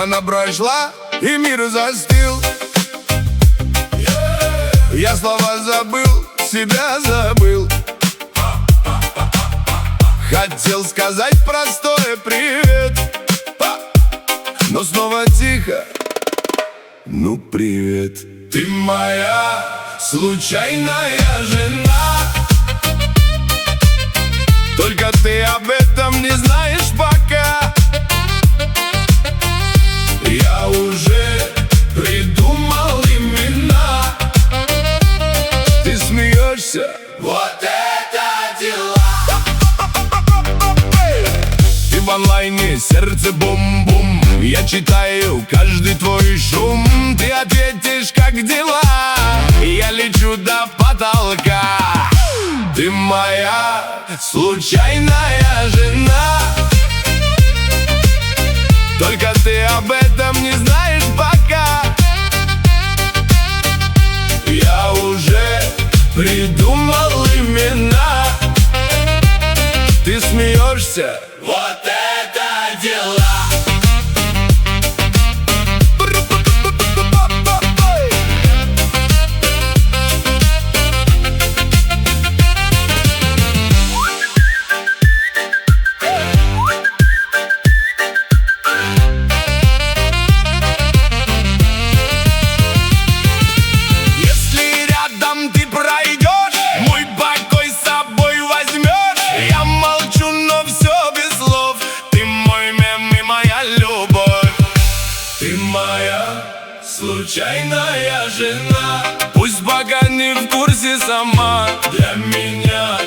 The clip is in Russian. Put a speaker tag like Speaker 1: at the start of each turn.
Speaker 1: Она прошла, и мир застыл. Я слова забыл, себя забыл. Хотел сказать простое привет, но снова тихо. Ну привет. Ты моя случайная жена, только ты об этом не знаешь пока. Я уже придумал имена. Ты смеешься? Вот это дела! Ты в онлайне, сердце бум-бум. Я читаю каждый твой шум. Ты ответишь, как дела? Я лечу до потолка. Ты моя случайная жена, только ты об этом не знаешь пока. Я уже придумал имена. Ты смеешься? Вот это дела! Случайная жена, пусть пока не в курсе сама. Для меня